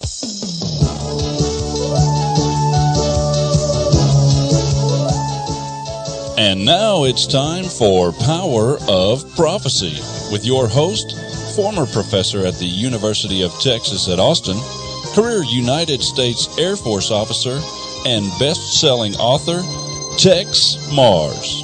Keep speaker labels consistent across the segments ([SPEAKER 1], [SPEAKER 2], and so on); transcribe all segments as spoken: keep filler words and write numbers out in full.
[SPEAKER 1] And now it's time for Power of Prophecy with your host, former professor at the University of Texas at Austin, career United States Air Force officer, and best-selling author, Tex Mars.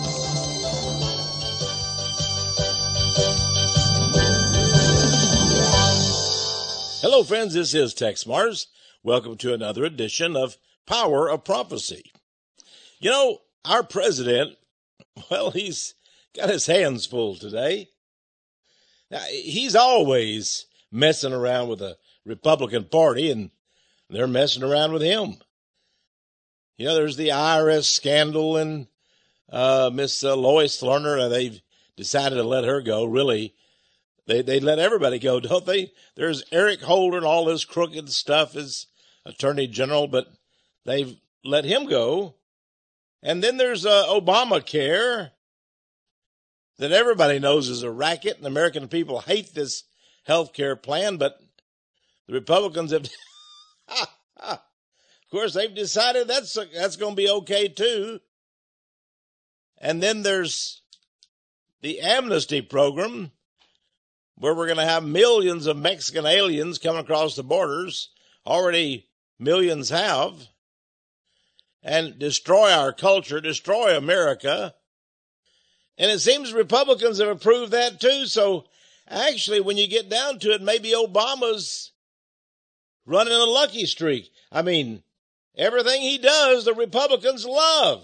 [SPEAKER 2] Hello, friends. This is Tex Mars. Welcome to another edition of Power of Prophecy. You know, our president, well, he's got his hands full today. Now, he's always messing around with the Republican Party, and they're messing around with him. You know, there's the I R S scandal, and uh, Miss uh, Lois Lerner, uh, they've decided to let her go. Really, they they let everybody go, don't they? There's Eric Holder and all this crooked stuff as Attorney General, but they've let him go. And then there's uh, Obamacare that everybody knows is a racket, and the American people hate this health care plan, but the Republicans have, of course, they've decided that's, that's going to be okay too. And then there's the amnesty program, where we're going to have millions of Mexican aliens coming across the borders. Already millions have. And destroy our culture, destroy America. And it seems Republicans have approved that too. So actually, when you get down to it, maybe Obama's running a lucky streak. I mean, everything he does, the Republicans love.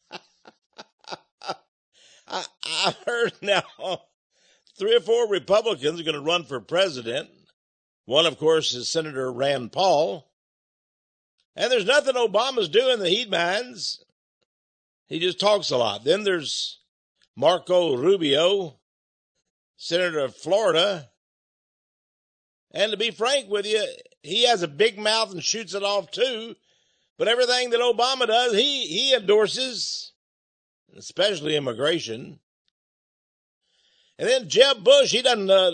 [SPEAKER 2] I, I heard now three or four Republicans are going to run for president. One, of course, is Senator Rand Paul. And there's nothing Obama's doing that he minds. He just talks a lot. Then there's Marco Rubio, Senator of Florida. And to be frank with you, he has a big mouth and shoots it off too. But everything that Obama does, he, he endorses, especially immigration. And then Jeb Bush, he doesn't, uh,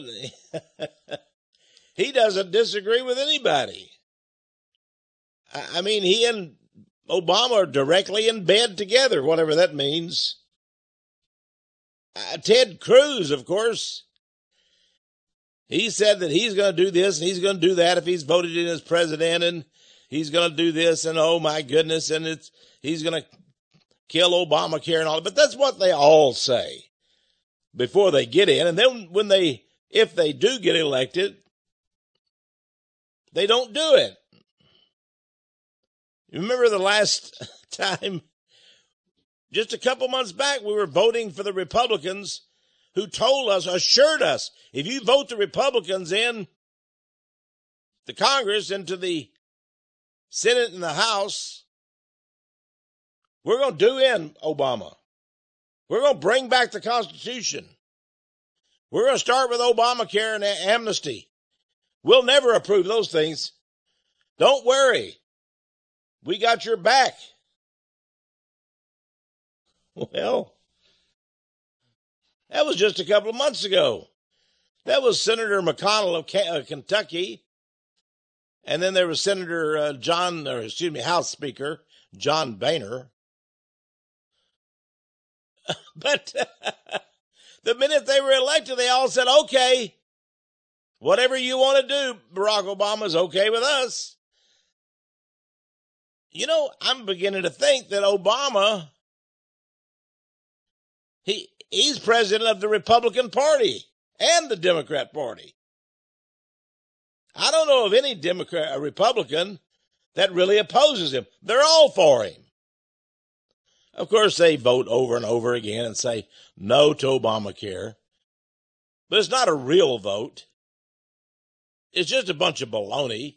[SPEAKER 2] he doesn't disagree with anybody. I mean, he and Obama are directly in bed together, whatever that means. Uh, Ted Cruz, of course, he said that he's going to do this and he's going to do that if he's voted in as president, and he's going to do this, and oh my goodness, and it's he's going to kill Obamacare and all that. But that's what they all say before they get in. And then when they, if they do get elected, they don't do it. Remember the last time, just a couple months back, we were voting for the Republicans who told us, assured us, if you vote the Republicans in the Congress, into the Senate and the House, we're going to do in Obama. We're going to bring back the Constitution. We're going to start with Obamacare and amnesty. We'll never approve those things. Don't worry. We got your back. Well, that was just a couple of months ago. That was Senator McConnell of Kentucky. And then there was Senator uh, John, or excuse me, House Speaker John Boehner. But the minute they were elected, they all said, okay, whatever you want to do, Barack Obama's okay with us. You know, I'm beginning to think that Obama, he he's president of the Republican Party and the Democrat Party. I don't know of any Democrat or Republican that really opposes him. They're all for him. Of course, they vote over and over again and say no to Obamacare. But it's not a real vote. It's just a bunch of baloney.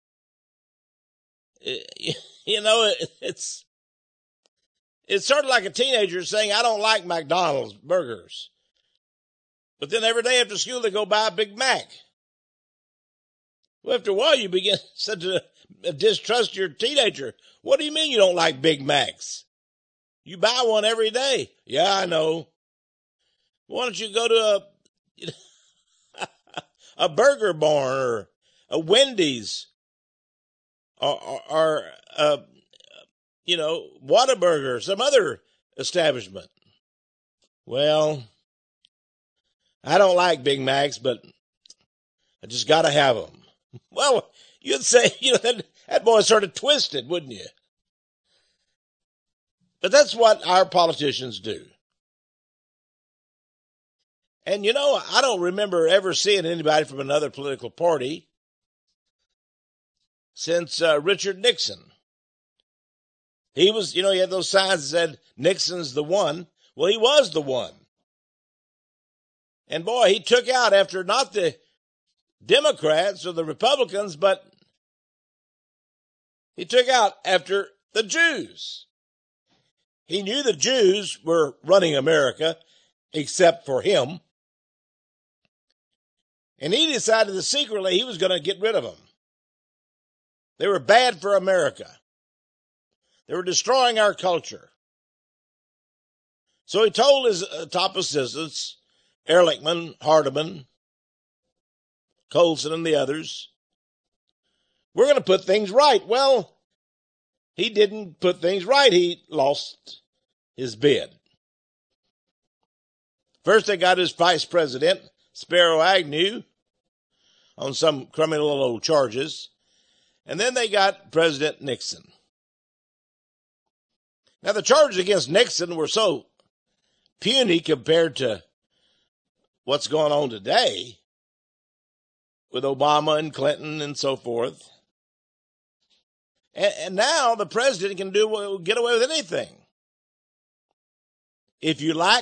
[SPEAKER 2] It, you know, it, it's it's sort of like a teenager saying, I don't like McDonald's burgers. But then every day after school, they go buy a Big Mac. Well, after a while, you begin to distrust your teenager. What do you mean you don't like Big Macs? You buy one every day. Yeah, I know. Why don't you go to a, a Burger Barn or a Wendy's or, or, or uh, you know, Whataburger, some other establishment. Well, I don't like Big Macs, but I just got to have them. Well, you'd say, you know, that, that boy sort of twisted, wouldn't you? But that's what our politicians do. And, you know, I don't remember ever seeing anybody from another political party since uh, Richard Nixon. He was, you know, he had those signs that said, Nixon's the one. Well, he was the one. And boy, he took out after not the Democrats or the Republicans, but he took out after the Jews. He knew the Jews were running America, except for him. And he decided that secretly he was going to get rid of them. They were bad for America. They were destroying our culture. So he told his uh, top assistants, Ehrlichman, Hardeman, Colson, and the others, we're going to put things right. Well, he didn't put things right. He lost his bid. First, they got his vice president, Spiro Agnew, on some criminal old charges. And then they got President Nixon. Now, the charges against Nixon were so puny compared to what's going on today with Obama and Clinton and so forth. And, and now the president can do get away with anything. If you like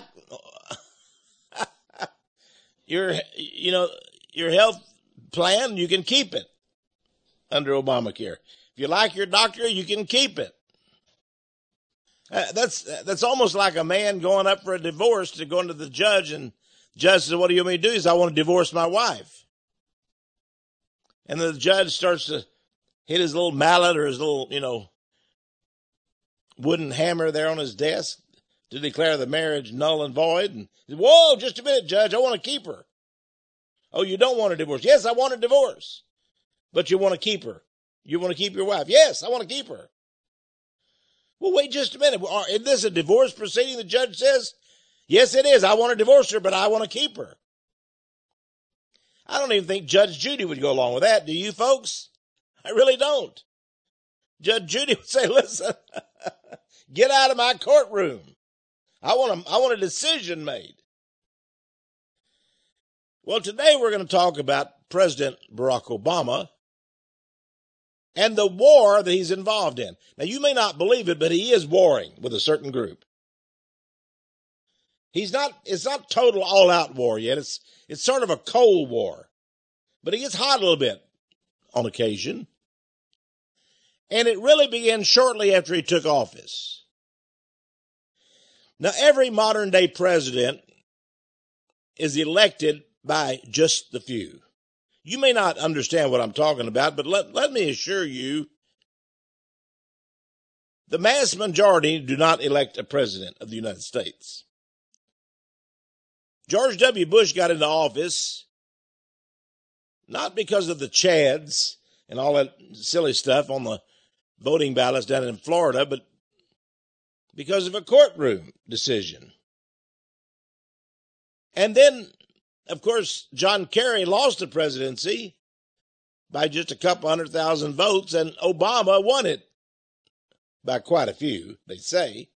[SPEAKER 2] your, you know, your health plan, you can keep it under Obamacare. If you like your doctor, you can keep it. Uh, that's that's almost like a man going up for a divorce to going to the judge, and the judge says, "What do you want me to do?" He says, "I want to divorce my wife." And the judge starts to hit his little mallet or his little, you know, wooden hammer there on his desk to declare the marriage null and void. And he says, "Whoa, just a minute, Judge, I want to keep her." "Oh, you don't want a divorce?" "Yes, I want a divorce." "But you want to keep her? You want to keep your wife?" "Yes, I want to keep her." "Well, wait just a minute. Is this a divorce proceeding?" The judge says, "Yes, it is. I want to divorce her, but I want to keep her." I don't even think Judge Judy would go along with that. Do you, folks? I really don't. Judge Judy would say, "Listen, get out of my courtroom. I want a, I want a decision made." Well, today we're going to talk about President Barack Obama and the war that he's involved in. Now, you may not believe it, but he is warring with a certain group. He's not, it's not total all-out war yet. It's, it's sort of a cold war. But it gets hot a little bit on occasion. And it really began shortly after he took office. Now, every modern-day president is elected by just the few. You may not understand what I'm talking about, but let, let me assure you, the mass majority do not elect a president of the United States. George W. Bush got into office not because of the Chads and all that silly stuff on the voting ballots down in Florida, but because of a courtroom decision. And then, of course, John Kerry lost the presidency by just a couple hundred thousand votes, and Obama won it by quite a few, they say.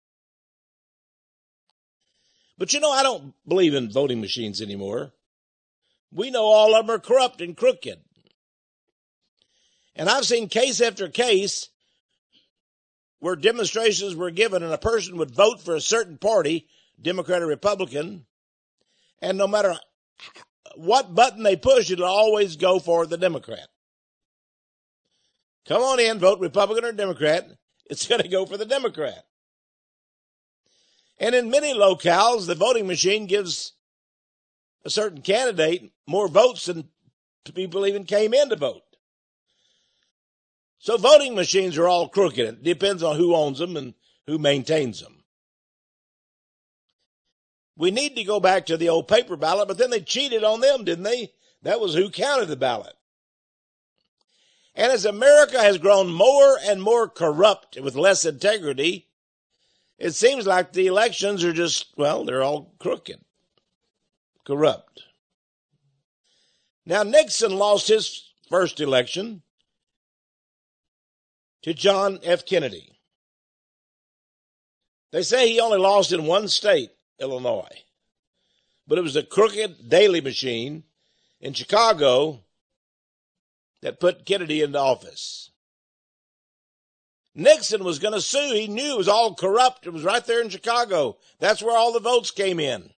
[SPEAKER 2] But you know, I don't believe in voting machines anymore. We know all of them are corrupt and crooked. And I've seen case after case where demonstrations were given and a person would vote for a certain party, Democrat or Republican, and no matter what button they push, it'll always go for the Democrat. Come on in, vote Republican or Democrat. It's going to go for the Democrat. And in many locales, the voting machine gives a certain candidate more votes than people even came in to vote. So voting machines are all crooked. It depends on who owns them and who maintains them. We need to go back to the old paper ballot, but then they cheated on them, didn't they? That was who counted the ballot. And as America has grown more and more corrupt with less integrity, it seems like the elections are just, well, they're all crooked, corrupt. Now, Nixon lost his first election to John F. Kennedy. They say he only lost in one state, Illinois. But it was a crooked Daley machine in Chicago that put Kennedy into office. Nixon was going to sue. He knew it was all corrupt. It was right there in Chicago. That's where all the votes came in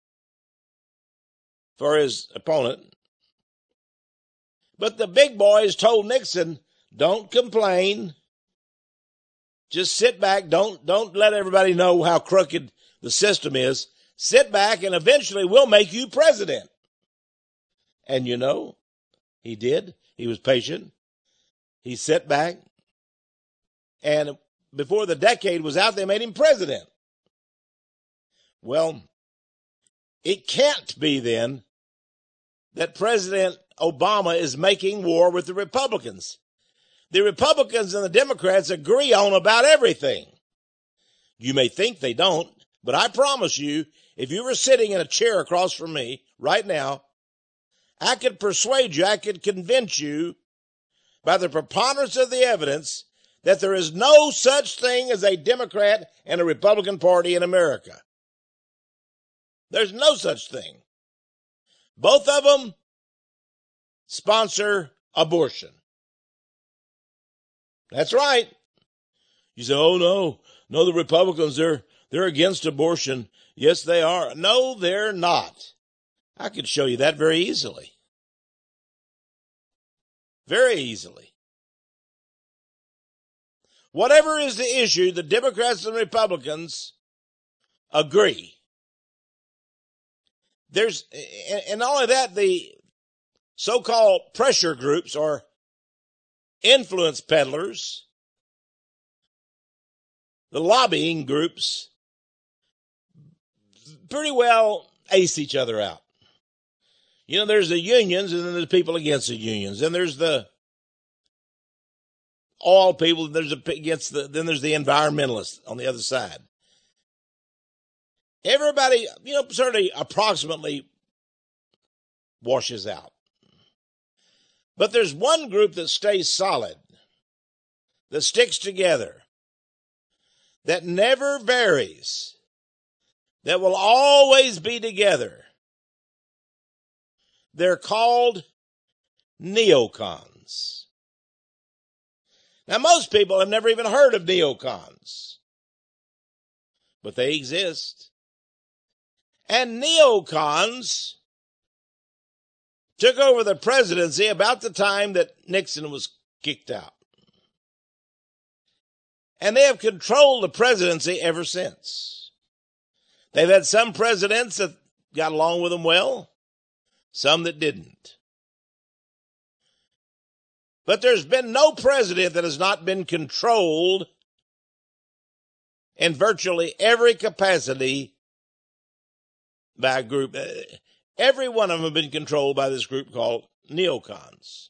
[SPEAKER 2] for his opponent. But the big boys told Nixon, don't complain. Just sit back. Don't, don't let everybody know how crooked the system is. Sit back and eventually we'll make you president. And you know, he did. He was patient. He sat back. And before the decade was out, they made him president. Well, it can't be then that President Obama is making war with the Republicans. The Republicans and the Democrats agree on about everything. You may think they don't, but I promise you, if you were sitting in a chair across from me right now, I could persuade you, I could convince you by the preponderance of the evidence that there is no such thing as a Democrat and a Republican Party in America. There's no such thing. Both of them sponsor abortion. That's right. You say, oh, no, no, the Republicans, they're, they're against abortion. Yes, they are. No, they're not. I could show you that very easily. Very easily. Whatever is the issue, the Democrats and Republicans agree. There's, and not only that, the so-called pressure groups or influence peddlers, the lobbying groups, pretty well ace each other out. You know, there's the unions, and then there's people against the unions. Then there's the oil people, there's a, against the, then there's the environmentalists on the other side. Everybody, you know, certainly approximately washes out. But there's one group that stays solid, that sticks together, that never varies, that will always be together. They're called neocons. Now, most people have never even heard of neocons, but they exist. And neocons took over the presidency about the time that Nixon was kicked out. And they have controlled the presidency ever since. They've had some presidents that got along with them well, some that didn't. But there's been no president that has not been controlled in virtually every capacity by a group. Every one of them have been controlled by this group called neocons.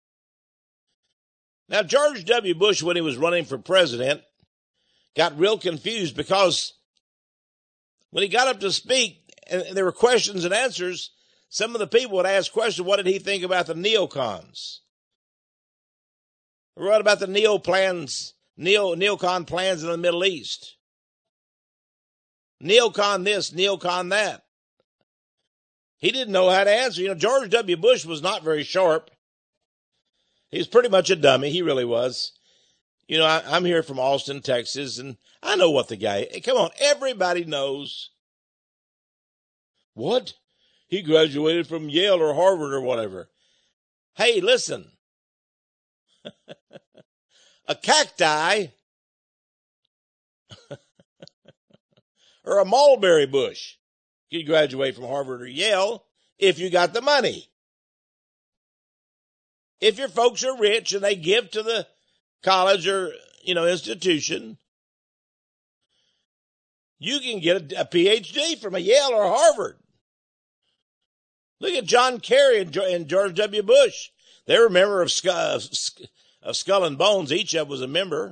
[SPEAKER 2] Now, George W. Bush, when he was running for president, got real confused because when he got up to speak, and there were questions and answers, some of the people would ask questions, what did he think about the neocons? What about the neo plans, neo neocon plans in the Middle East? Neocon this, neocon that. He didn't know how to answer. You know, George W. Bush was not very sharp. He was pretty much a dummy. He really was. You know, I, I'm here from Austin, Texas, and I know what the guy, come on, everybody knows. What? He graduated from Yale or Harvard or whatever. Hey, listen. A cacti or a mulberry bush could graduate from Harvard or Yale if you got the money. If your folks are rich and they give to the college or, you know, institution, you can get a, a P H D from a Yale or a Harvard. Look at John Kerry and, and George W. Bush. They were a member of of Skull and Bones. Each of them was a member.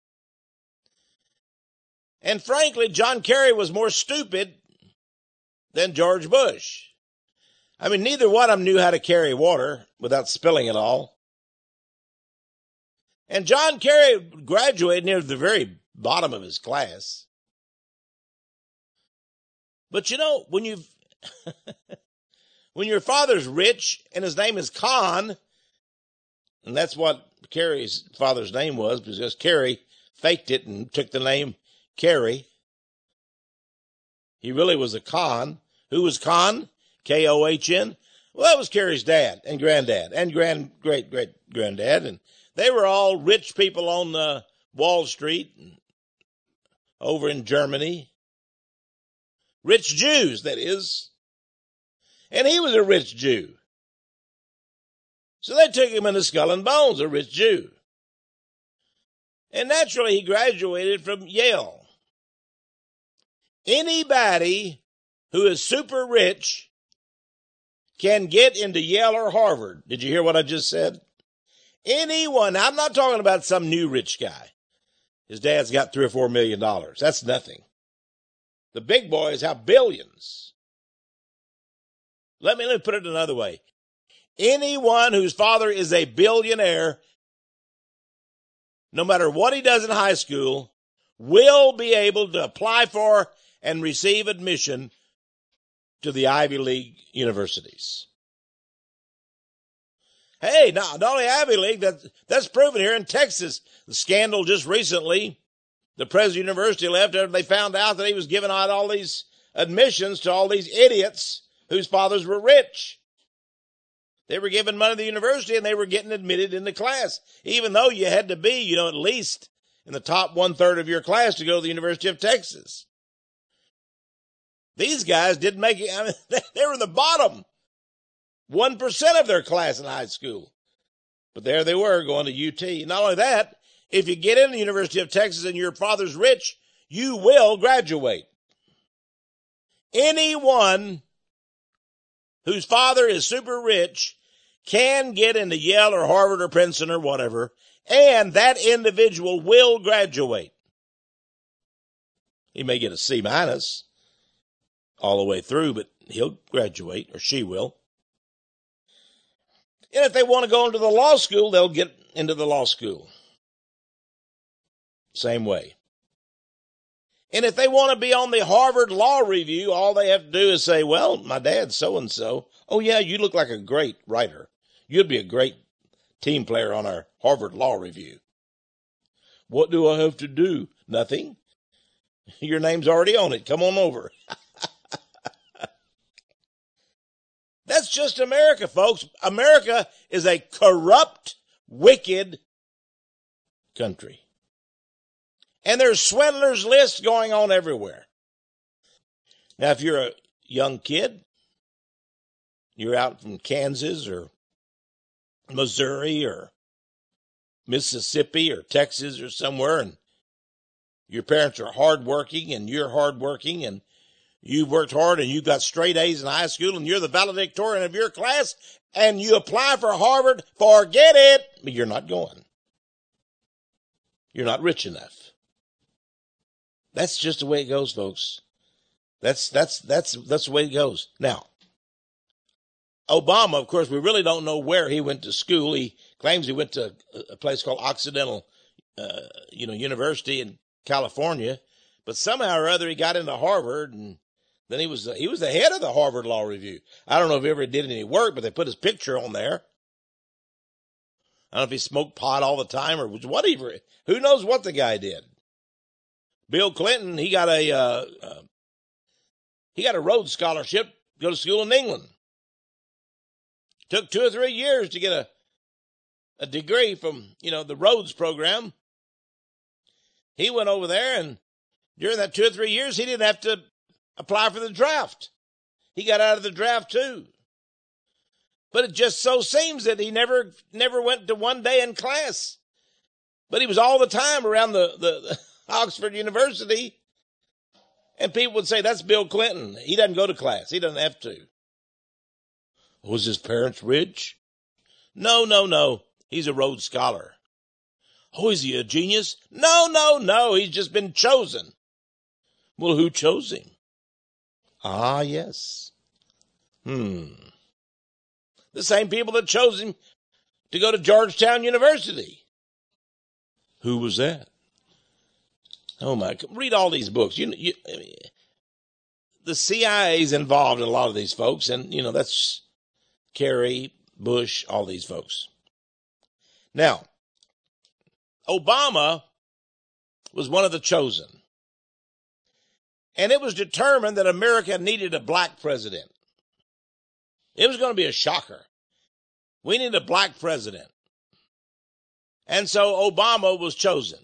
[SPEAKER 2] And frankly, John Kerry was more stupid than George Bush. I mean, neither one of them knew how to carry water without spilling it all. And John Kerry graduated near the very bottom of his class. But you know, when you've, when your father's rich and his name is Con, and that's what Kerry's father's name was, because Kerry faked it and took the name Kerry. He really was a Con. Who was Con? K O H N. Well, that was Kerry's dad and granddad and grand, great, great granddad. And they were all rich people on uh, Wall Street and over in Germany. Rich Jews, that is. And he was a rich Jew. So they took him into Skull and Bones, a rich Jew. And naturally, he graduated from Yale. Anybody who is super rich can get into Yale or Harvard. Did you hear what I just said? Anyone. I'm not talking about some new rich guy. His dad's got three or four million dollars. That's nothing. The big boys have billions. Let me, let me put it another way. Anyone whose father is a billionaire, no matter what he does in high school, will be able to apply for and receive admission to the Ivy League universities. Hey, not, not only Ivy League, that, that's proven here in Texas. The scandal just recently, the president of the university left after they found out that he was giving out all these admissions to all these idiots whose fathers were rich. They were giving money to the university and they were getting admitted into class, even though you had to be, you know, at least in the top one third of your class to go to the University of Texas. These guys didn't make it. I mean, they were in the bottom one percent of their class in high school. But there they were going to U T. Not only that, if you get into the University of Texas and your father's rich, you will graduate. Anyone whose father is super rich can get into Yale or Harvard or Princeton or whatever, and that individual will graduate. He may get a C minus all the way through, but he'll graduate, or she will. And if they want to go into the law school, they'll get into the law school. Same way. And if they want to be on the Harvard Law Review, all they have to do is say, well, my dad's so-and-so. Oh, yeah, you look like a great writer. You'd be a great team player on our Harvard Law Review. What do I have to do? Nothing. Your name's already on it. Come on over. That's just America, folks. America is a corrupt, wicked country. And there's swindlers lists going on everywhere. Now, if you're a young kid, you're out from Kansas or Missouri or Mississippi or Texas or somewhere, and your parents are hardworking and you're hardworking and you've worked hard and you got straight A's in high school and you're the valedictorian of your class and you apply for Harvard, forget it. But you're not going. You're not rich enough. That's just the way it goes, folks. That's, that's, that's, that's the way it goes. Now, Obama, of course, we really don't know where he went to school. He claims he went to a place called Occidental, uh, you know, University in California, but somehow or other he got into Harvard, and then he was, he was the head of the Harvard Law Review. I don't know if he ever did any work, but they put his picture on there. I don't know if he smoked pot all the time or whatever. Who knows what the guy did? Bill Clinton, he got a, uh, uh, he got a Rhodes Scholarship to go to school in England. Took two or three years to get a, a degree from, you know, the Rhodes program. He went over there, and during that two or three years, he didn't have to apply for the draft. He got out of the draft too. But it just so seems that he never, never went to one day in class. But he was all the time around the, the, the Oxford University. And people would say, that's Bill Clinton. He doesn't go to class. He doesn't have to. Was his parents rich? No, no, no. He's a Rhodes Scholar. Oh, is he a genius? No, no, no. He's just been chosen. Well, who chose him? Ah, yes. Hmm. The same people that chose him to go to Georgetown University. Who was that? Oh my! Read all these books. You, you, the C I A is involved in a lot of these folks, and you know that's Kerry, Bush, all these folks. Now, Obama was one of the chosen, and it was determined that America needed a black president. It was going to be a shocker. We need a black president, and so Obama was chosen.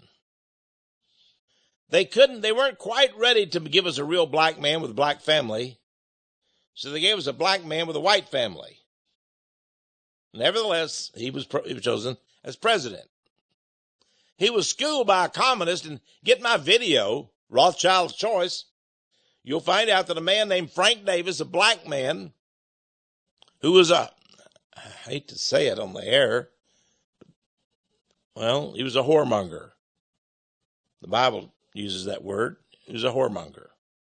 [SPEAKER 2] They couldn't, they weren't quite ready to give us a real black man with a black family. So they gave us a black man with a white family. Nevertheless, he was, he was chosen as president. He was schooled by a communist, and get my video, Rothschild's Choice. You'll find out that a man named Frank Davis, a black man, who was a, I hate to say it on the air, well, he was a whoremonger. The Bible uses that word. He was a whoremonger.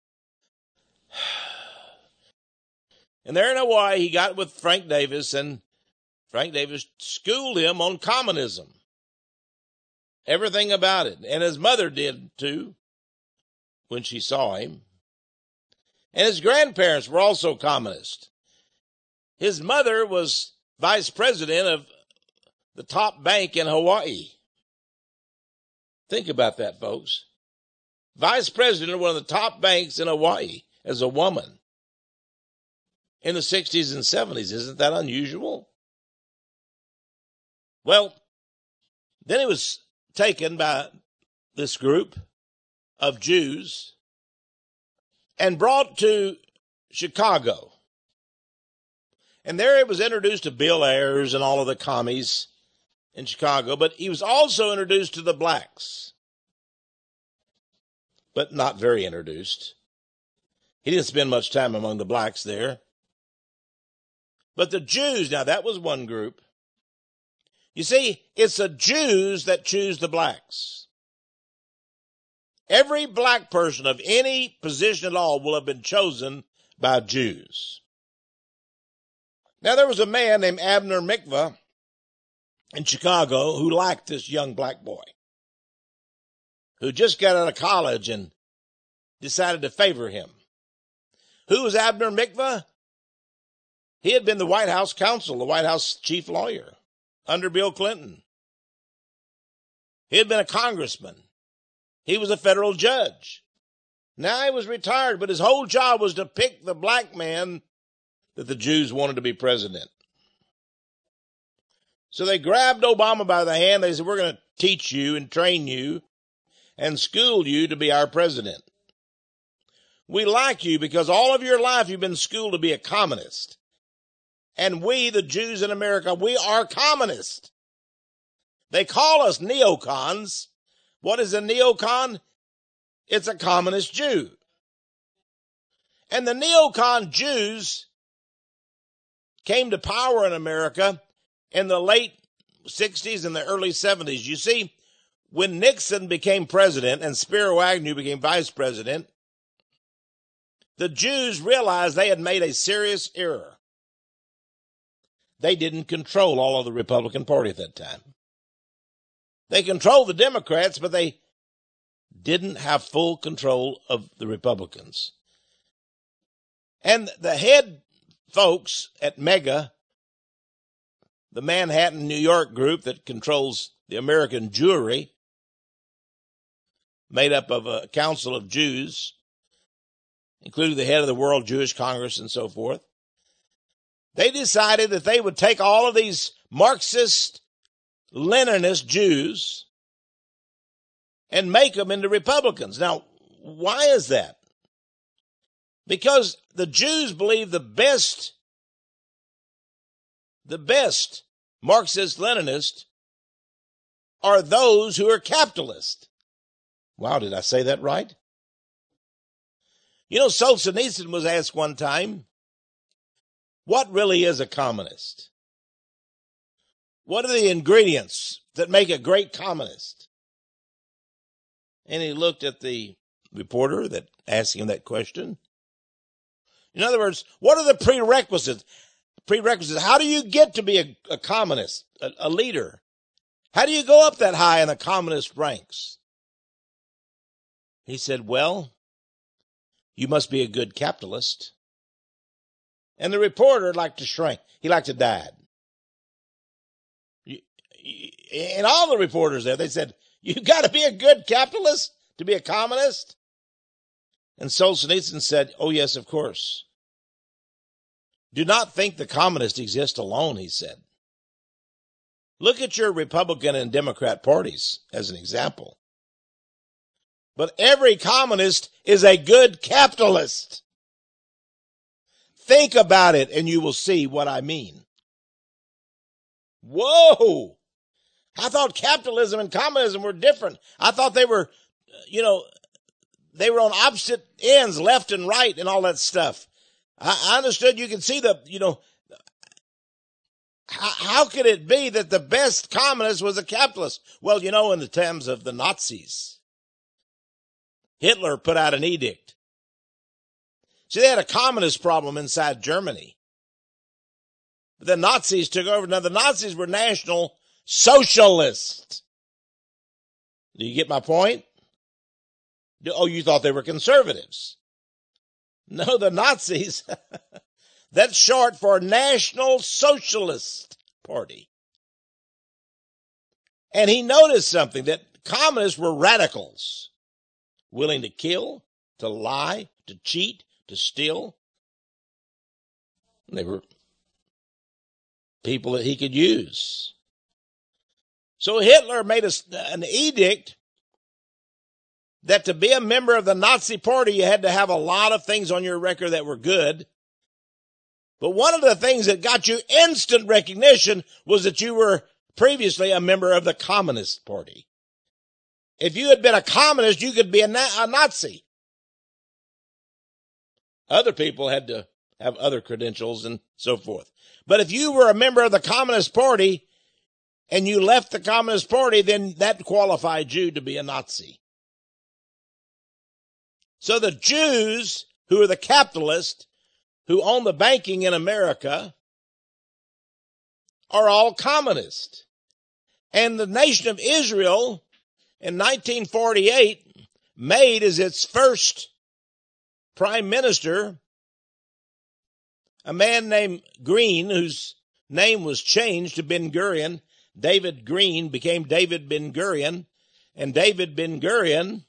[SPEAKER 2] And there in Hawaii, he got with Frank Davis, and Frank Davis schooled him on communism. Everything about it. And his mother did, too, when she saw him. And his grandparents were also communist. His mother was vice president of the top bank in Hawaii. Think about that, folks. Vice president of one of the top banks in Hawaii as a woman in the sixties and seventies. Isn't that unusual? Well, then he was taken by this group of Jews and brought to Chicago. And there he was introduced to Bill Ayers and all of the commies in Chicago, but he was also introduced to the blacks. But not very introduced. He didn't spend much time among the blacks there. But the Jews, now that was one group. You see, it's the Jews that choose the blacks. Every black person of any position at all will have been chosen by Jews. Now there was a man named Abner Mikva in Chicago who liked this young black boy, who just got out of college and decided to favor him. Who was Abner Mikva? He had been the White House counsel, the White House chief lawyer under Bill Clinton. He had been a congressman. He was a federal judge. Now he was retired, but his whole job was to pick the black man that the Jews wanted to be president. So they grabbed Obama by the hand. They said, we're going to teach you and train you and school you to be our president. We like you because all of your life you've been schooled to be a communist. And we, the Jews in America, we are communists. They call us neocons. What is a neocon? It's a communist Jew. And the neocon Jews came to power in America in the late sixties and the early seventies. You see, when Nixon became president and Spiro Agnew became vice president, the Jews realized they had made a serious error. They didn't control all of the Republican Party at that time. They controlled the Democrats, but they didn't have full control of the Republicans. And the head folks at MEGA, the Manhattan, New York group that controls the American Jewry, made up of a council of Jews, including the head of the World Jewish Congress and so forth, they decided that they would take all of these Marxist, Leninist Jews and make them into Republicans. Now, why is that? Because the Jews believe the best, the best Marxist, Leninist are those who are capitalist. Wow, did I say that right? You know, Solzhenitsyn was asked one time, what really is a communist? what are the ingredients that make a great communist? And he looked at the reporter that asked him that question. In other words, what are the prerequisites? Prerequisites. How do you get to be a, a communist, a, a leader? How do you go up that high in the communist ranks? He said, well, you must be a good capitalist. And the reporter liked to shrink. He liked to dad. And all the reporters there, they said, you got to be a good capitalist to be a communist? And Solzhenitsyn said, oh, yes, of course. Do not think the communists exist alone, he said. Look at your Republican and Democrat parties as an example. But every communist is a good capitalist. Think about it and you will see what I mean. Whoa! I thought capitalism and communism were different. I thought they were, you know, they were on opposite ends, left and right and all that stuff. I, I understood you can see the, you know, how, how could it be that the best communist was a capitalist? Well, you know, in the times of the Nazis, Hitler put out an edict. See, they had a communist problem inside Germany. But the Nazis took over. Now, the Nazis were national socialists. Do you get my point? Oh, you thought they were conservatives. No, the Nazis, that's short for National Socialist Party. And he noticed something, that communists were radicals, willing to kill, to lie, to cheat, to steal. They were people that he could use. So Hitler made a, an edict that to be a member of the Nazi Party, you had to have a lot of things on your record that were good. But one of the things that got you instant recognition was that you were previously a member of the Communist Party. If you had been a communist, you could be a, Na- a Nazi. Other people had to have other credentials and so forth. But if you were a member of the Communist Party and you left the Communist Party, then that qualified you to be a Nazi. So the Jews, who are the capitalists, who own the banking in America, are all communist. And the nation of Israel in nineteen forty-eight made as its first prime minister a man named Green, whose name was changed to Ben Gurion. David Green became David Ben Gurion, and David Ben Gurion,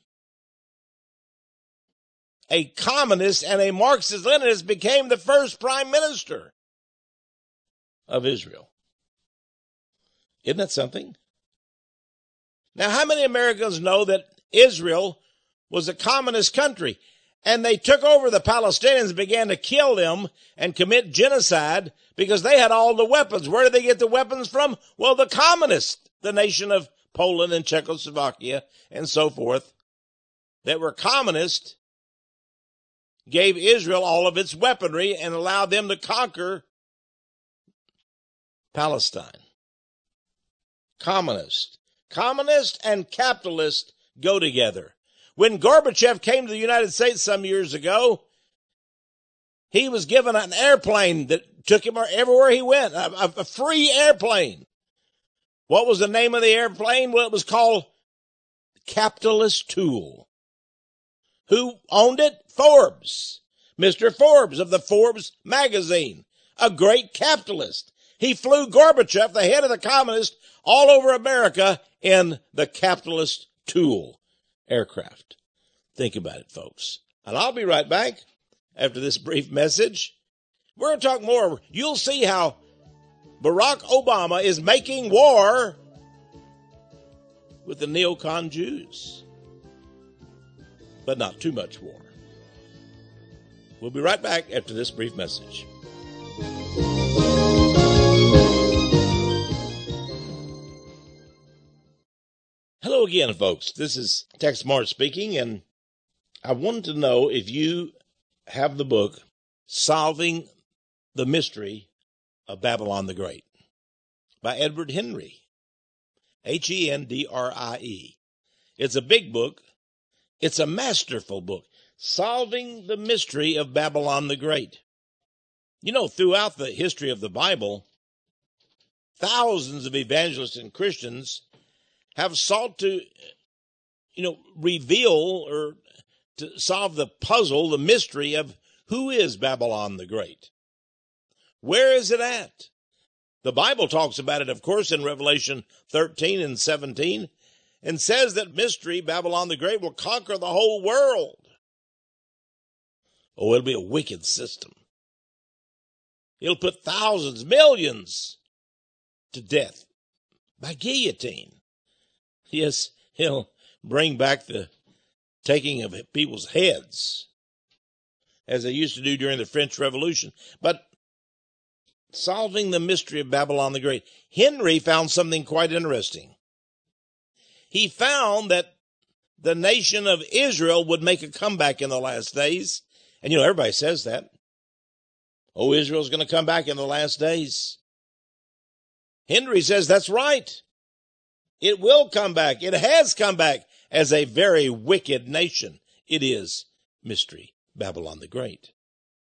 [SPEAKER 2] a communist and a Marxist-Leninist, became the first prime minister of Israel. Isn't that something? Now, how many Americans know that Israel was a communist country and they took over the Palestinians and began to kill them and commit genocide because they had all the weapons? Where did they get the weapons from? Well, the communists, the nation of Poland and Czechoslovakia and so forth, that were communist, gave Israel all of its weaponry and allowed them to conquer Palestine. Communist. Communist and capitalist go together. When Gorbachev came to the United States some years ago, he was given an airplane that took him everywhere he went, a, a free airplane. What was the name of the airplane? Well, it was called Capitalist Tool. Who owned it? Forbes. Mister Forbes of the Forbes magazine, a great capitalist. He flew Gorbachev, the head of the communists, all over America in the Capitalist Tool aircraft. Think about it, folks. And I'll be right back after this brief message. We're going to talk more. You'll see how Barack Obama is making war with the neocon Jews. But not too much war. We'll be right back after this brief message. Hello again, folks. This is Tex Mart speaking, and I wanted to know if you have the book, Solving the Mystery of Babylon the Great. by Edward Henry, H E N D R I E. It's a big book. It's a masterful book, Solving the Mystery of Babylon the Great. You know, throughout the history of the Bible, thousands of evangelists and Christians have sought to, you know, reveal or to solve the puzzle, the mystery of who is Babylon the Great. Where is it at? The Bible talks about it, of course, in Revelation thirteen and seventeen, and says that mystery, Babylon the Great, will conquer the whole world. Oh, it'll be a wicked system. It'll put thousands, millions to death by guillotine. Yes, he'll bring back the taking of people's heads, as they used to do during the French Revolution. But solving the mystery of Babylon the Great, Henry found something quite interesting. He found that the nation of Israel would make a comeback in the last days. And you know, everybody says that. Oh, Israel's going to come back in the last days. Henry says that's right. It will come back. It has come back as a very wicked nation. It is mystery, Babylon the Great.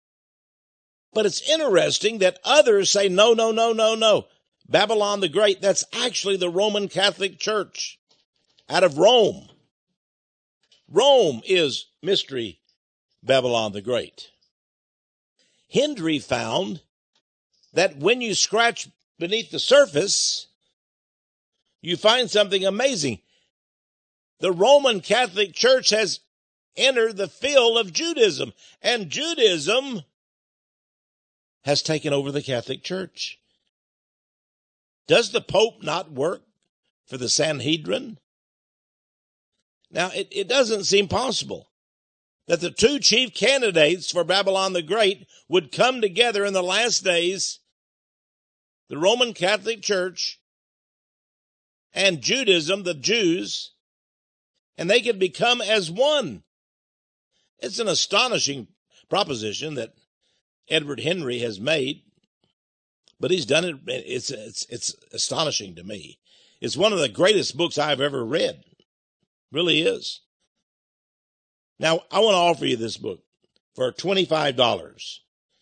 [SPEAKER 2] But it's interesting that others say, no, no, no, no, no. Babylon the Great, that's actually the Roman Catholic Church out of Rome. Rome is mystery, Babylon the Great. Henry found that when you scratch beneath the surface, you find something amazing. The Roman Catholic Church has entered the field of Judaism, and Judaism has taken over the Catholic Church. Does the Pope not work for the Sanhedrin? Now, it, it doesn't seem possible that the two chief candidates for Babylon the Great would come together in the last days, the Roman Catholic Church and Judaism, the Jews, and they could become as one. It's an astonishing proposition that Edward Henry has made, but he's done it. It's, it's, it's astonishing to me. It's one of the greatest books I've ever read. Really is. Now, I want to offer you this book for twenty-five dollars.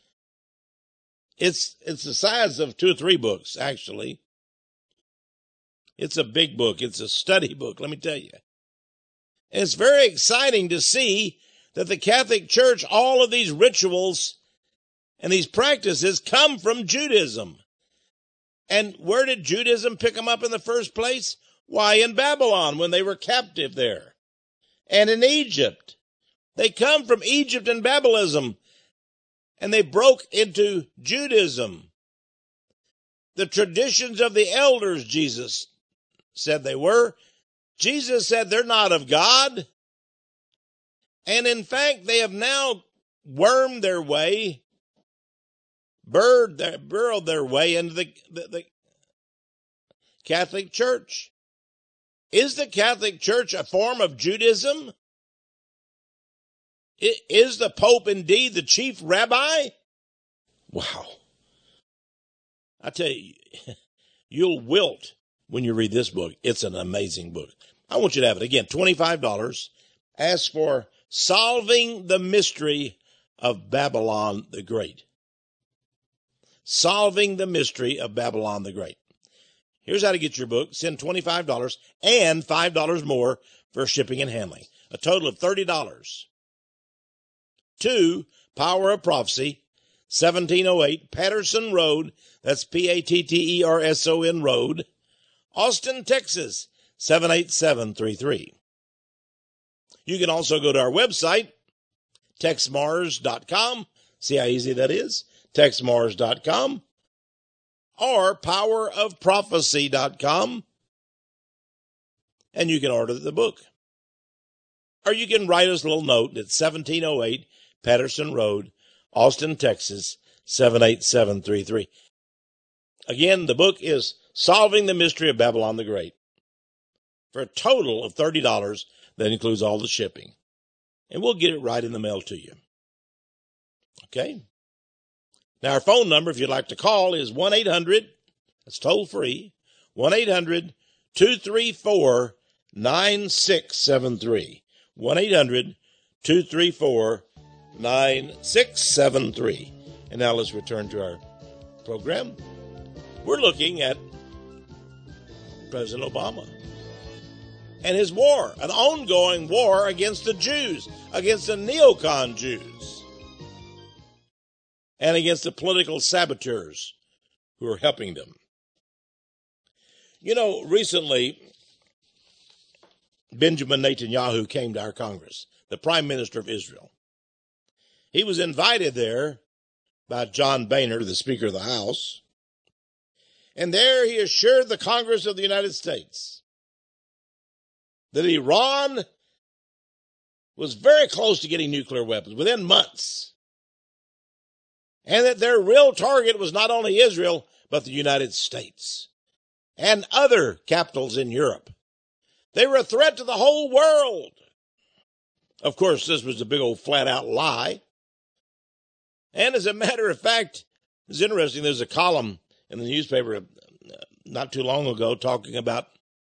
[SPEAKER 2] It's, it's the size of two or three books, actually. It's a big book. It's a study book, let me tell you. And it's very exciting to see that the Catholic Church, all of these rituals and these practices come from Judaism. And where did Judaism pick them up in the first place? Why, in Babylon, when they were captive there. And in Egypt. They come from Egypt and Babylonism. And they broke into Judaism. The traditions of the elders, Jesus said they were. Jesus said they're not of God. And in fact, they have now wormed their way, burrowed their, burrowed their way into the, the, the Catholic Church. Is the Catholic Church a form of Judaism? Is the Pope indeed the chief rabbi? Wow. I tell you, you'll wilt when you read this book. It's an amazing book. I want you to have it. Again, twenty-five dollars. Ask for Solving the Mystery of Babylon the Great. Solving the Mystery of Babylon the Great. Here's how to get your book. Send twenty-five dollars and five dollars more for shipping and handling. A total of thirty dollars. To Power of Prophecy, seventeen oh eight Patterson Road. That's P A T T E R S O N Road. Austin, Texas, seven eight seven three three. You can also go to our website, tex mars dot com. See how easy that is? tex mars dot com. Or power of prophecy dot com, and you can order the book. Or you can write us a little note at seventeen oh eight Patterson Road, Austin, Texas, seven eight seven three three. Again, the book is Solving the Mystery of Babylon the Great, for a total of thirty dollars. That includes all the shipping. And we'll get it right in the mail to you. Okay? Now, our phone number, if you'd like to call, is one eight hundred, That's toll free. one eight hundred two three four nine six seven three. one eight hundred two three four nine six seven three. And now let's return to our program. We're looking at President Obama and his war, an ongoing war against the Jews, against the neocon Jews, and against the political saboteurs who are helping them. You know, recently, Benjamin Netanyahu came to our Congress, the Prime Minister of Israel. He was invited there by John Boehner, the Speaker of the House, and there he assured the Congress of the United States that Iran was very close to getting nuclear weapons within months, and that their real target was not only Israel, but the United States and other capitals in Europe. They were a threat to the whole world. Of course, this was a big old flat-out lie. And as a matter of fact, it's interesting, there's a column in the newspaper uh, not too long ago talking about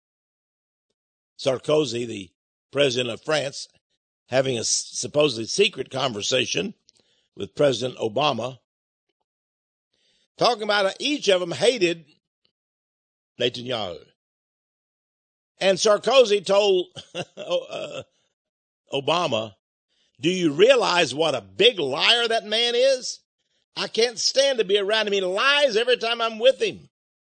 [SPEAKER 2] Sarkozy, the president of France, having a supposedly secret conversation with President Obama, talking about how each of them hated Netanyahu. And Sarkozy told uh, Obama, do you realize what a big liar that man is? I can't stand to be around him. He lies every time I'm with him.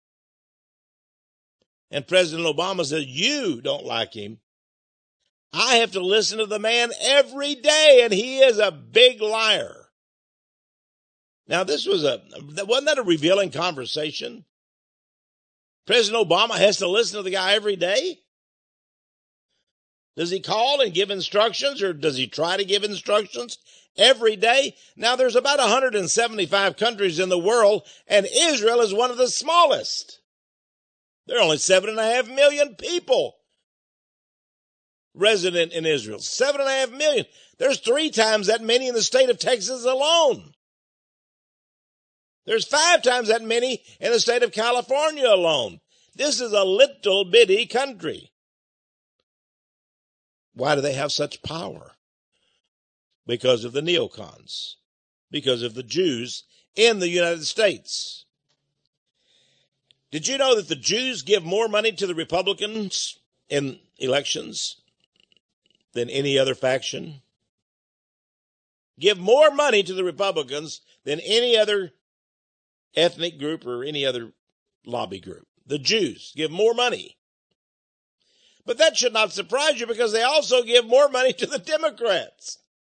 [SPEAKER 2] And President Obama said, you don't like him. I have to listen to the man every day, and he is a big liar. Now, this was a, wasn't that a revealing conversation? President Obama has to listen to the guy every day? Does he call and give instructions, or does he try to give instructions every day? Now, there's about one hundred seventy-five countries in the world, and Israel is one of the smallest. There are only seven and a half million people resident in Israel. Seven and a half million. There's three times that many in the state of Texas alone. There's five times that many in the state of California alone. This is a little bitty country. Why do they have such power? Because of the neocons. Because of the Jews in the United States. Did you know that the Jews give more money to the Republicans in elections than any other faction? Give more money to the Republicans than any other ethnic group or any other lobby group. The Jews give more money. But that should not surprise you, because they also give more money to the Democrats.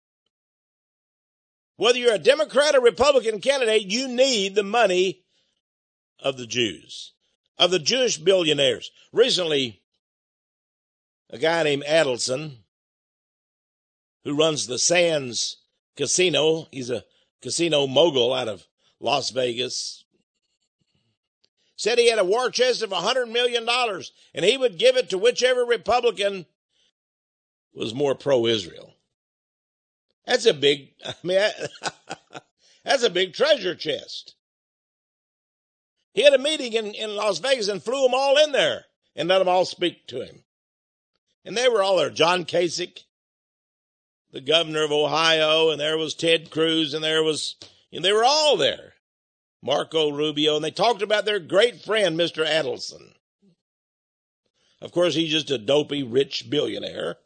[SPEAKER 2] Whether you're a Democrat or Republican candidate, you need the money of the Jews, of the Jewish billionaires. Recently, a guy named Adelson, who runs the Sands Casino, he's a casino mogul out of Las Vegas, said he had a war chest of one hundred million dollars, and he would give it to whichever Republican was more pro-Israel. That's a big, I mean, that's a big treasure chest. He had a meeting in, in Las Vegas and flew them all in there and let them all speak to him. And they were all there. John Kasich, the governor of Ohio, and there was Ted Cruz, and there was, and they were all there. Marco Rubio, and they talked about their great friend, Mister Adelson. Of course, he's just a dopey, rich billionaire.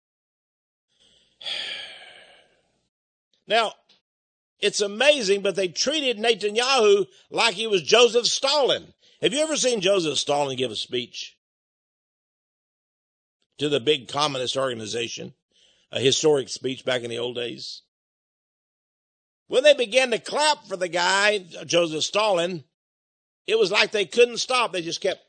[SPEAKER 2] Now, it's amazing, but they treated Netanyahu like he was Joseph Stalin. Have you ever seen Joseph Stalin give a speech to the big communist organization, a historic speech back in the old days? When they began to clap for the guy, Joseph Stalin, it was like they couldn't stop. They just kept.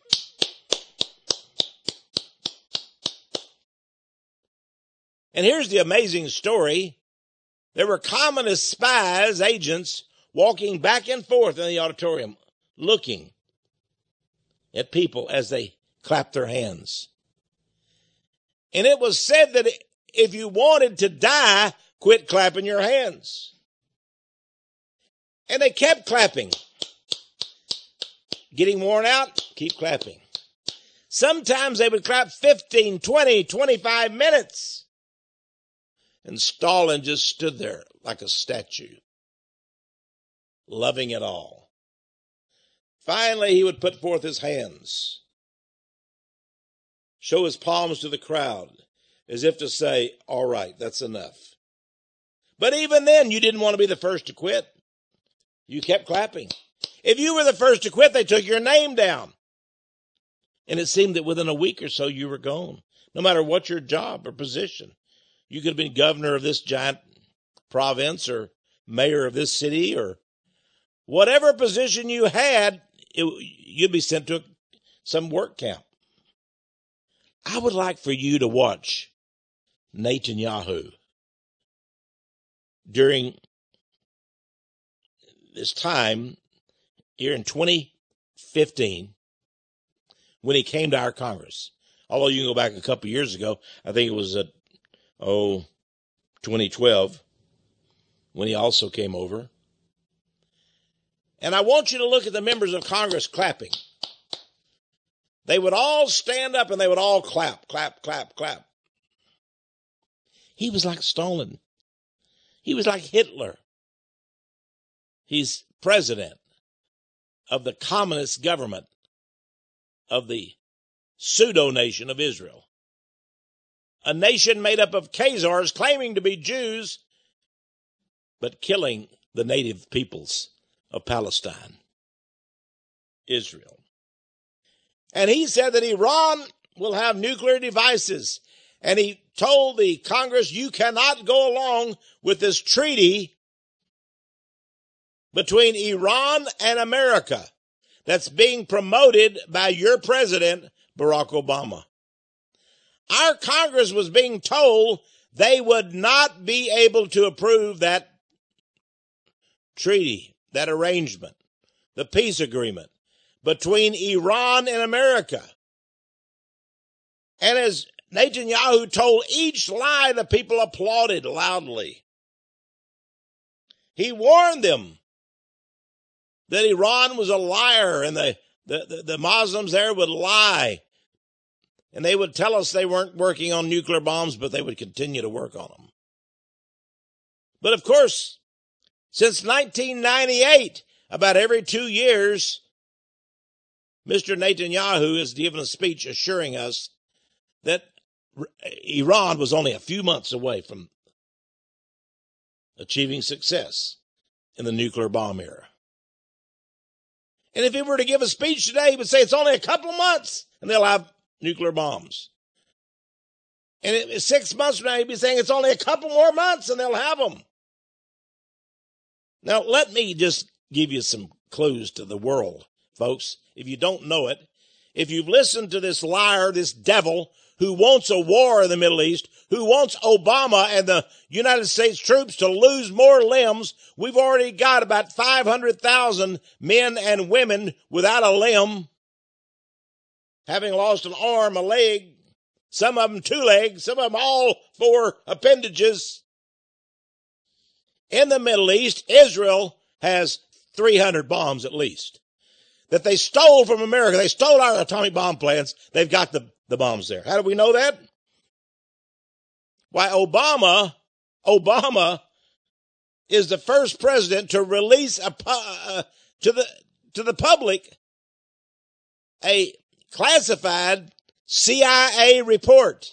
[SPEAKER 2] And here's the amazing story. There were communist spies, agents, walking back and forth in the auditorium, looking at people as they clapped their hands. And it was said that if you wanted to die, quit clapping your hands. And they kept clapping. getting worn out, keep clapping. Sometimes they would clap fifteen, twenty, twenty-five minutes. And Stalin just stood there like a statue, loving it all. Finally, he would put forth his hands, show his palms to the crowd, as if to say, all right, that's enough. But even then, you didn't want to be the first to quit. You kept clapping. If you were the first to quit, they took your name down. And it seemed that within a week or so, you were gone, no matter what your job or position. You could have been governor of this giant province or mayor of this city or whatever position you had, it, you'd be sent to some work camp. I would like for you to watch Netanyahu during this time here in twenty fifteen when he came to our Congress. Although you can go back a couple years ago, I think it was at, oh, twenty twelve when he also came over. And I want you to look at the members of Congress clapping. They would all stand up and they would all clap, clap, clap, clap. He was like Stalin. He was like Hitler. He's president of the communist government of the pseudo-nation of Israel. A nation made up of Khazars claiming to be Jews, but killing the native peoples of Palestine, Israel. And he said that Iran will have nuclear devices. And he told the Congress, you cannot go along with this treaty between Iran and America that's being promoted by your president, Barack Obama. Our Congress was being told they would not be able to approve that treaty, that arrangement, the peace agreement between Iran and America. And as Netanyahu told each lie, the people applauded loudly. He warned them that Iran was a liar and the, the, the, the Muslims there would lie. And they would tell us they weren't working on nuclear bombs, but they would continue to work on them. But of course, since nineteen ninety-eight, about every two years, Mister Netanyahu has given a speech assuring us that Iran was only a few months away from achieving success in the nuclear bomb era. And if he were to give a speech today, he would say it's only a couple of months and they'll have nuclear bombs. And it, six months from now, he'd be saying it's only a couple more months and they'll have them. Now, let me just give you some clues to the world, folks. If you don't know it, if you've listened to this liar, this devil who wants a war in the Middle East, who wants Obama and the United States troops to lose more limbs, we've already got about five hundred thousand men and women without a limb, having lost an arm, a leg, some of them two legs, some of them all four appendages. In the Middle East, Israel has three hundred bombs at least that they stole from America. They stole our atomic bomb plants. They've got the, the bombs there. How do we know that? Why, Obama, Obama is the first president to release a, uh, to the, to the public a classified C I A report.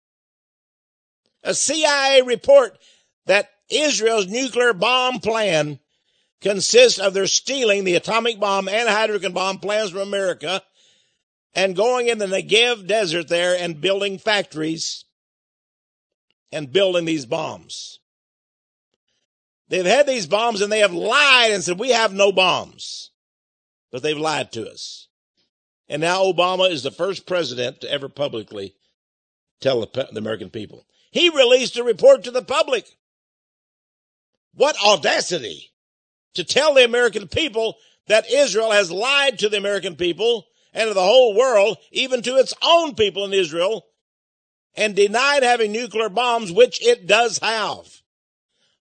[SPEAKER 2] A C I A report that Israel's nuclear bomb plan consists of their stealing the atomic bomb and hydrogen bomb plans from America and going in the Negev desert there and building factories and building these bombs. They've had these bombs and they have lied and said, we have no bombs. But they've lied to us. And now Obama is the first president to ever publicly tell the, the American people. He released a report to the public. What audacity to tell the American people that Israel has lied to the American people and to the whole world, even to its own people in Israel, and denied having nuclear bombs, which it does have.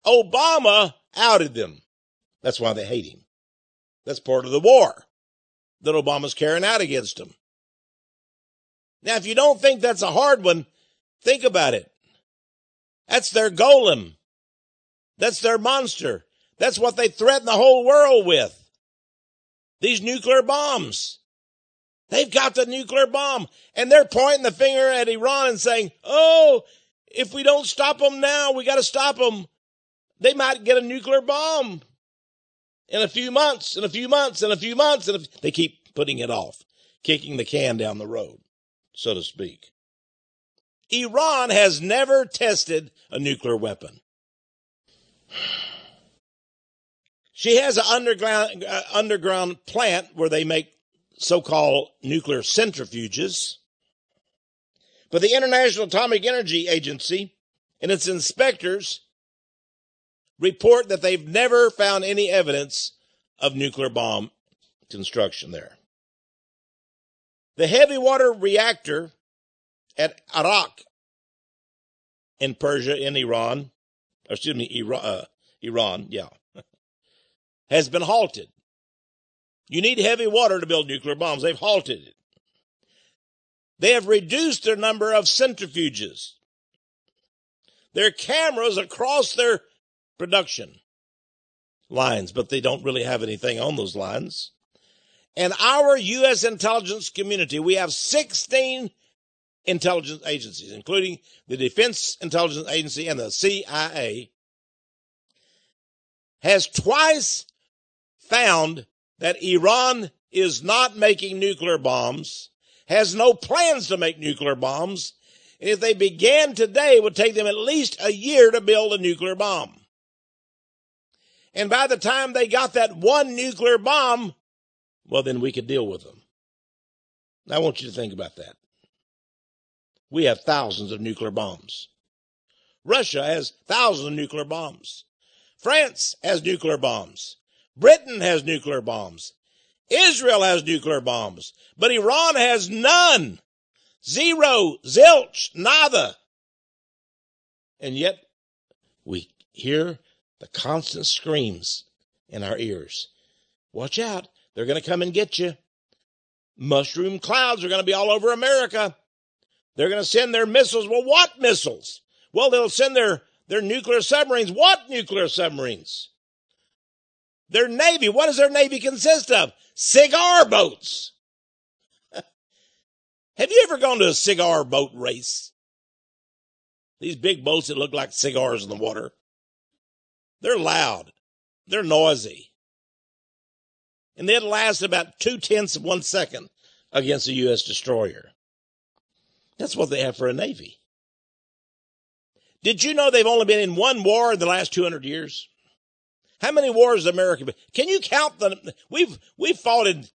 [SPEAKER 2] Obama outed them. That's why they hate him. That's part of the war. that Obama's carrying out against them. Now, if you don't think that's a hard one, think about it. That's their golem. That's their monster. That's what they threaten the whole world with. These nuclear bombs. They've got the nuclear bomb, and they're pointing the finger at Iran and saying, oh, if we don't stop them now, we got to stop them. They might get a nuclear bomb in a few months, in a few months, in a few months. And if, they keep putting it off, kicking the can down the road, so to speak. Iran has never tested a nuclear weapon. She has an underground, uh, underground plant where they make so-called nuclear centrifuges. But the International Atomic Energy Agency and its inspectors report that they've never found any evidence of nuclear bomb construction there. The heavy water reactor at Arak in Persia, in Iran, or excuse me, Iran, uh, Iran, yeah, has been halted. You need heavy water to build nuclear bombs. They've halted it. They have reduced their number of centrifuges. There are cameras across their production lines, but they don't really have anything on those lines. And our U S intelligence community, we have sixteen intelligence agencies, including the Defense Intelligence Agency and the C I A, has twice found that Iran is not making nuclear bombs, has no plans to make nuclear bombs, and if they began today, it would take them at least a year to build a nuclear bomb. And by the time they got that one nuclear bomb, well, then we could deal with them. I want you to think about that. We have thousands of nuclear bombs. Russia has thousands of nuclear bombs. France has nuclear bombs. Britain has nuclear bombs. Israel has nuclear bombs. But Iran has none. Zero. Zilch. Nada. And yet we hear the constant screams in our ears. Watch out. They're going to come and get you. Mushroom clouds are going to be all over America. They're going to send their missiles. Well, what missiles? Well, they'll send their, their nuclear submarines. What nuclear submarines? Their Navy, what does their Navy consist of? Cigar boats. Have you ever gone to a cigar boat race? These big boats that look like cigars in the water. They're loud. They're noisy. And they'd last about two-tenths of one second against a U S destroyer. That's what they have for a Navy. Did you know they've only been in one war in the last two hundred years? How many wars has America been? Can you count the, we've, we've fought in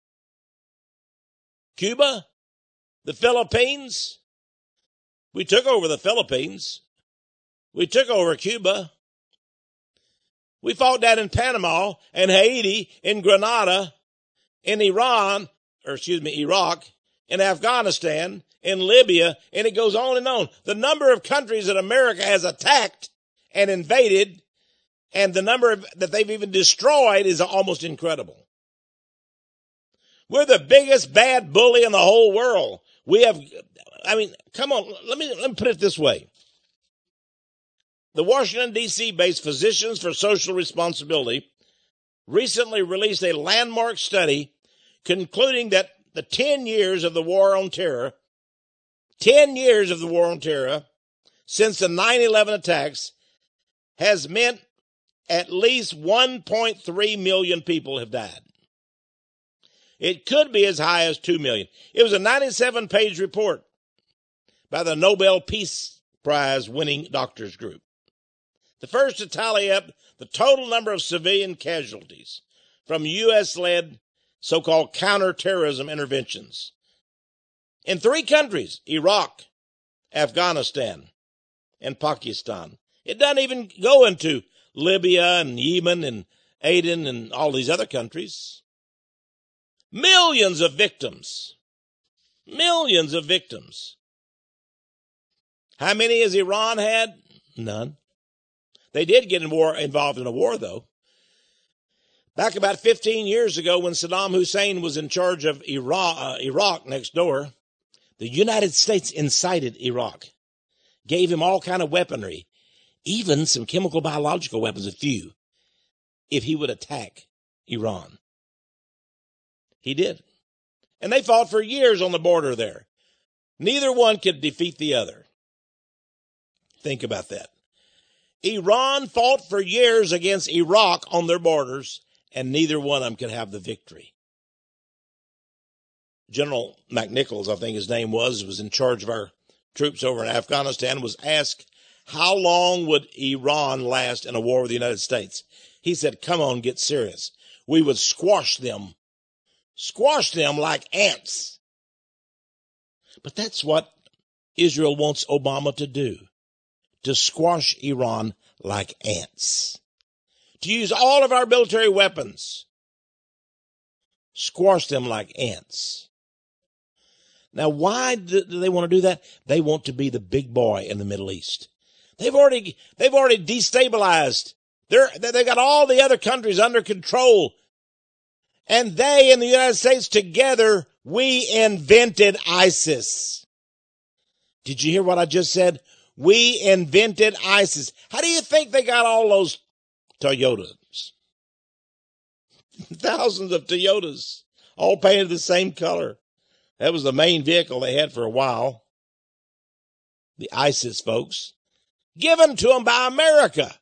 [SPEAKER 2] Cuba, the Philippines. We took over the Philippines. We took over Cuba. We fought down in Panama and Haiti, in Grenada, in Iran, or excuse me, Iraq, in Afghanistan, in Libya, and it goes on and on. The number of countries that America has attacked and invaded, and the number of, that they've even destroyed, is almost incredible. We're the biggest bad bully in the whole world. We have, I mean, come on, let me, let me put it this way. The Washington, D C based Physicians for Social Responsibility recently released a landmark study concluding that the ten years of the war on terror, ten years of the war on terror since the nine eleven attacks has meant at least one point three million people have died. It could be as high as two million. It was a ninety-seven page report by the Nobel Peace Prize winning doctors group. The first to tally up the total number of civilian casualties from U S-led so-called counterterrorism interventions in three countries, Iraq, Afghanistan, and Pakistan. It doesn't even go into Libya and Yemen and Aden and all these other countries. Millions of victims. Millions of victims. How many has Iran had? None. They did get in war, involved in a war, though. Back about fifteen years ago, when Saddam Hussein was in charge of Iraq, uh, Iraq next door, the United States incited Iraq, gave him all kind of weaponry, even some chemical biological weapons, a few, if he would attack Iran. He did. And they fought for years on the border there. Neither one could defeat the other. Think about that. Iran fought for years against Iraq on their borders, and neither one of them could have the victory. General McNichols, I think his name was, was in charge of our troops over in Afghanistan, was asked how long would Iran last in a war with the United States. He said, come on, get serious. We would squash them, squash them like ants. But that's what Israel wants Obama to do, to squash Iran like ants, to use all of our military weapons, squash them like ants. Now, why do they want to do that? They want to be the big boy in the Middle East. They've already, they've already destabilized. They're, they've got all the other countries under control. And they and the United States together, we invented ISIS. Did you hear what I just said? We invented ISIS. How do you think they got all those Toyotas? Thousands of Toyotas, all painted the same color. That was the main vehicle they had for a while. The ISIS folks. Given to them by America.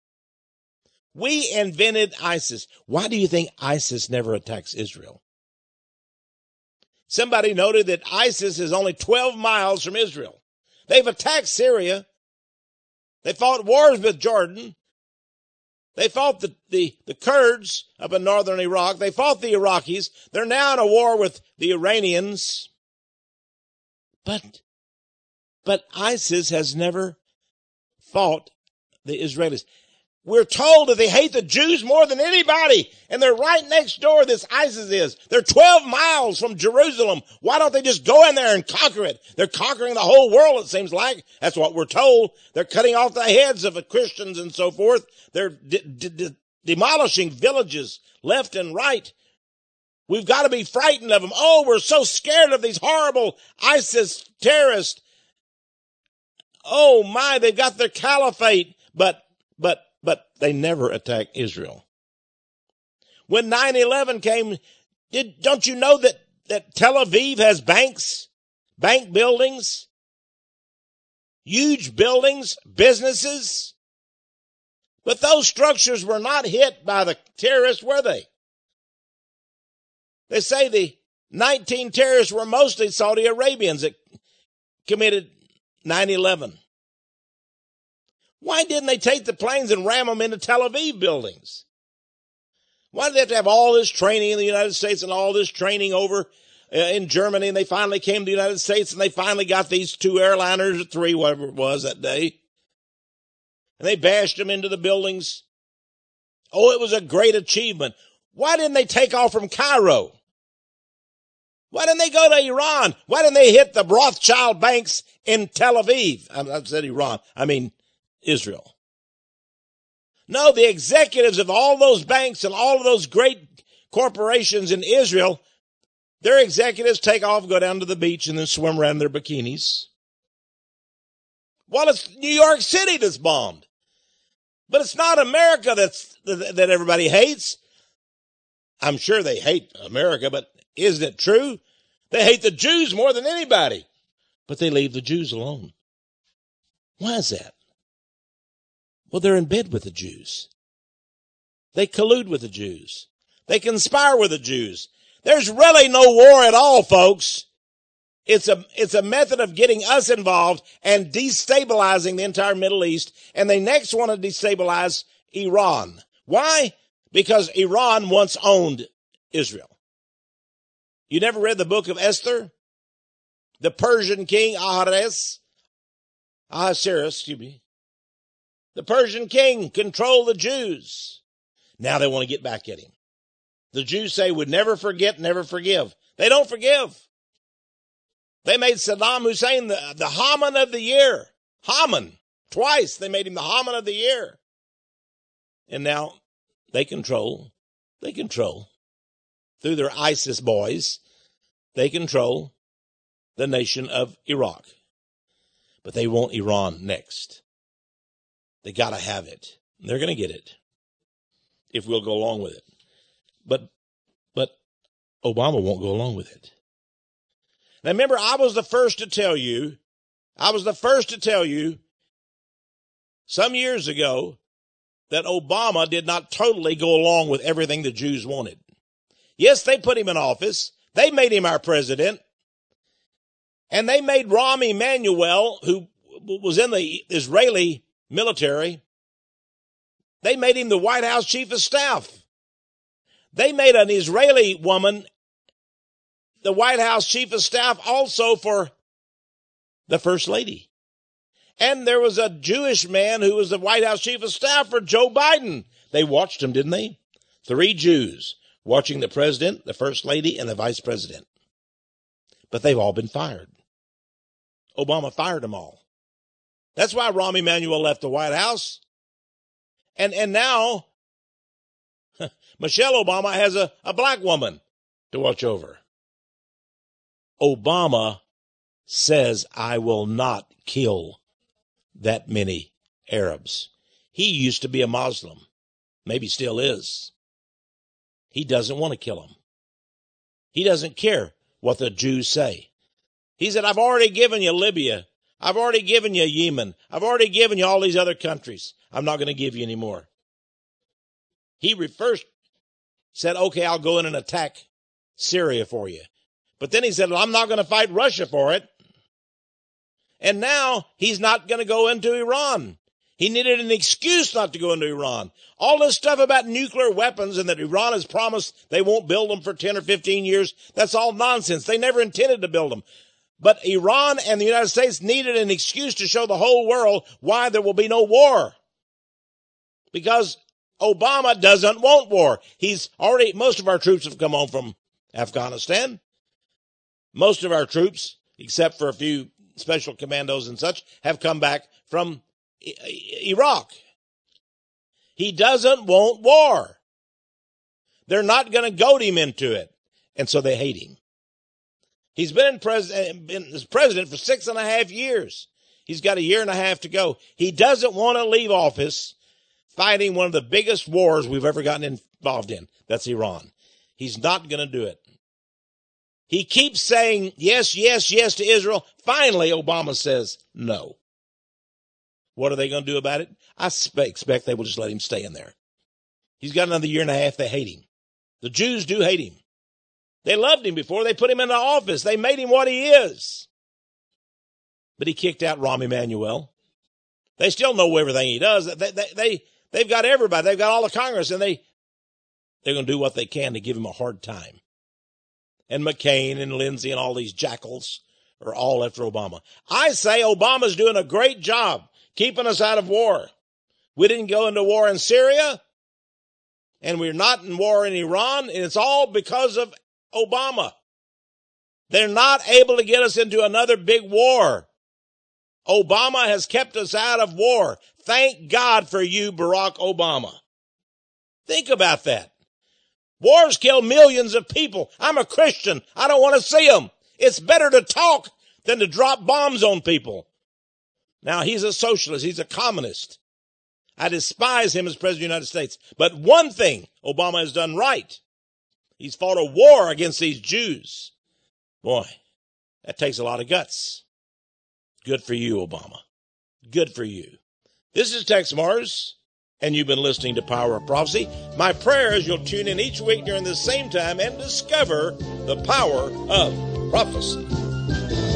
[SPEAKER 2] We invented ISIS. Why do you think ISIS never attacks Israel? Somebody noted that ISIS is only twelve miles from Israel. They've attacked Syria. They fought wars with Jordan. They fought the, the, the Kurds up in northern Iraq. They fought the Iraqis. They're now in a war with the Iranians. But, but ISIS has never fought the Israelis. We're told that they hate the Jews more than anybody, and they're right next door, this ISIS is. They're twelve miles from Jerusalem. Why don't they just go in there and conquer it? They're conquering the whole world, it seems like. That's what we're told. They're cutting off the heads of the Christians and so forth. They're de- de- de- demolishing villages left and right. We've got to be frightened of them. Oh, we're so scared of these horrible ISIS terrorists. Oh my, they've got their caliphate, but, but, but they never attacked Israel. When nine eleven came, did, don't you know that, that Tel Aviv has banks, bank buildings, huge buildings, businesses? But those structures were not hit by the terrorists, were they? They say the nineteen terrorists were mostly Saudi Arabians that committed nine eleven. Why didn't they take the planes and ram them into Tel Aviv buildings? Why did they have to have all this training in the United States and all this training over uh, in Germany, and they finally came to the United States and they finally got these two airliners or three, whatever it was that day, and they bashed them into the buildings? Oh, it was a great achievement. Why didn't they take off from Cairo? Why didn't they go to Iran? Why didn't they hit the Rothschild banks in Tel Aviv? I, I said Iran. I mean Israel. No, the executives of all those banks and all of those great corporations in Israel, their executives take off, go down to the beach, and then swim around in their bikinis. Well, it's New York City that's bombed. But it's not America that's that everybody hates. I'm sure they hate America, but isn't it true? They hate the Jews more than anybody, but they leave the Jews alone. Why is that? Well, they're in bed with the Jews. They collude with the Jews. They conspire with the Jews. There's really no war at all, folks. It's a, it's a method of getting us involved and destabilizing the entire Middle East. And they next want to destabilize Iran. Why? Because Iran once owned Israel. You never read the book of Esther? The Persian king Ahasuerus, Ahasuerus, excuse me. The Persian king controlled the Jews. Now they want to get back at him. The Jews say would never forget, never forgive. They don't forgive. They made Saddam Hussein the, the Haman of the year. Haman. Twice they made him the Haman of the year. And now they control They control, through their ISIS boys, they control the nation of Iraq. But they want Iran next. They got to have it. They're going to get it if we'll go along with it. But, but Obama won't go along with it. Now remember, I was the first to tell you, I was the first to tell you some years ago that Obama did not totally go along with everything the Jews wanted. Yes, they put him in office. They made him our president. And they made Rahm Emanuel, who was in the Israeli military, they made him the White House chief of staff. They made an Israeli woman the White House chief of staff also for the first lady. And there was a Jewish man who was the White House chief of staff for Joe Biden. They watched him, didn't they? Three Jews watching the president, the first lady, and the vice president. But they've all been fired. Obama fired them all. That's why Rahm Emanuel left the White House. And and now Michelle Obama has a, a black woman to watch over. Obama says, I will not kill that many Arabs. He used to be a Muslim. Maybe still is. He doesn't want to kill them. He doesn't care what the Jews say. He said, I've already given you Libya. I've already given you Yemen. I've already given you all these other countries. I'm not going to give you any more. He first said, okay, I'll go in and attack Syria for you. But then he said, well, I'm not going to fight Russia for it. And now he's not going to go into Iran. He needed an excuse not to go into Iran. All this stuff about nuclear weapons and that Iran has promised they won't build them for ten or fifteen years, that's all nonsense. They never intended to build them. But Iran and the United States needed an excuse to show the whole world why there will be no war. Because Obama doesn't want war. He's already, most of our troops have come home from Afghanistan. Most of our troops, except for a few special commandos and such, have come back from Iraq. He doesn't want war. They're not going to goad him into it. And so they hate him. He's been in pres- been as president for six and a half years. He's got a year and a half to go. He doesn't want to leave office fighting one of the biggest wars we've ever gotten involved in. That's Iran. He's not going to do it. He keeps saying yes, yes, yes to Israel. Finally, Obama says no. What are they going to do about it? I expect they will just let him stay in there. He's got another year and a half. They hate him. The Jews do hate him. They loved him before they put him into office. They made him what he is. But he kicked out Rahm Emanuel. They still know everything he does. They, they, they, they've got everybody. They've got all the Congress, and they, they're going to do what they can to give him a hard time. And McCain and Lindsey and all these jackals are all after Obama. I say Obama's doing a great job keeping us out of war. We didn't go into war in Syria, and we're not in war in Iran, and it's all because of Obama. They're not able to get us into another big war. Obama has kept us out of war. Thank God for you, Barack Obama. Think about that. Wars kill millions of people. I'm a Christian. I don't want to see them. It's better to talk than to drop bombs on people. Now, he's a socialist. He's a communist. I despise him as president of the United States. But one thing Obama has done right. He's fought a war against these Jews. Boy, that takes a lot of guts. Good for you, Obama. Good for you. This is Tex Mars, and you've been listening to Power of Prophecy. My prayer is you'll tune in each week during this same time and discover the power of prophecy.